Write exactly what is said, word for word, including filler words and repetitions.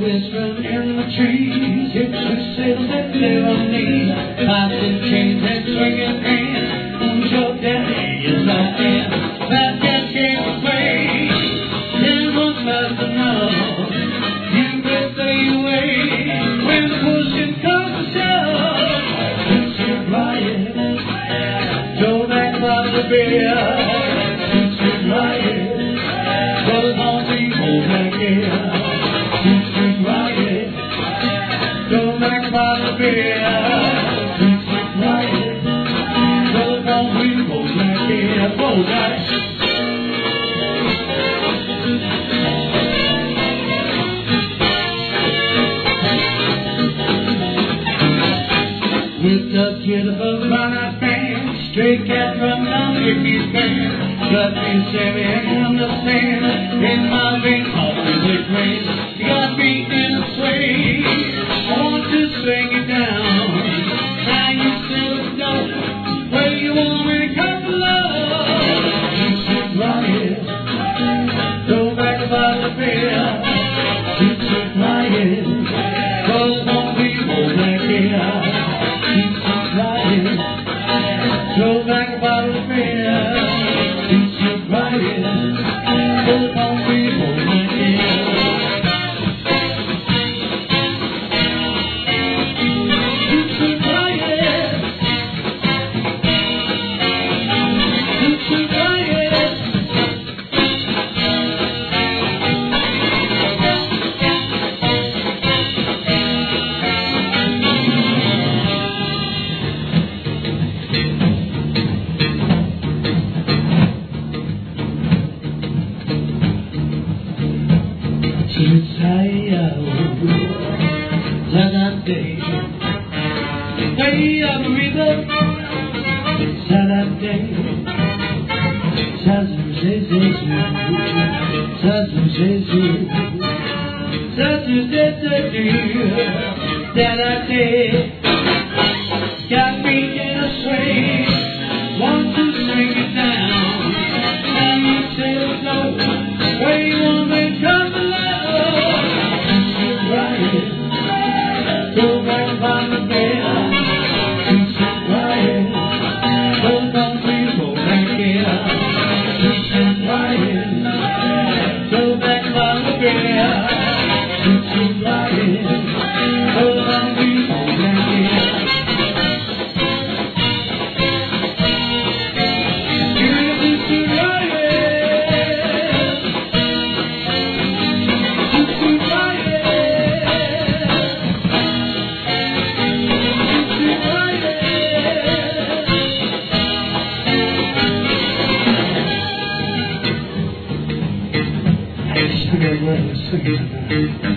whispering in the trees. It's the city that live on me. Pots and chains and swinging hands. Who's your daddy? Yes, I am. That that came away. Everyone's got to know. You better stay away. When pushing comes to shove, shoot you riot. Go back by the beer. Shoot you riot. Cause all people back here. Shoot you riot. Go back by the beer. Shoot you riot. Cause all people back here. Go back. With the kid of a runner band, straight cat from down Ricky's band. Got me saving on the sand, in my veins, all music rain. You got me in a sway, I want to swing it down. Now you still know where you want me to come to love. You should riot, go back by the beer. You should riot, cause more people back here. Go back by the beer, keep you crying, go on people like here. Keep you crying, keep you crying. Way up the river, Saturday, Sazu Zezu, Sazu Zezu, Sazu Zezu, Saturday, got me in a sway, want to swing it down, now you still know where you want me to come to love, you should riot, go back by the bed. Sing it, sing it.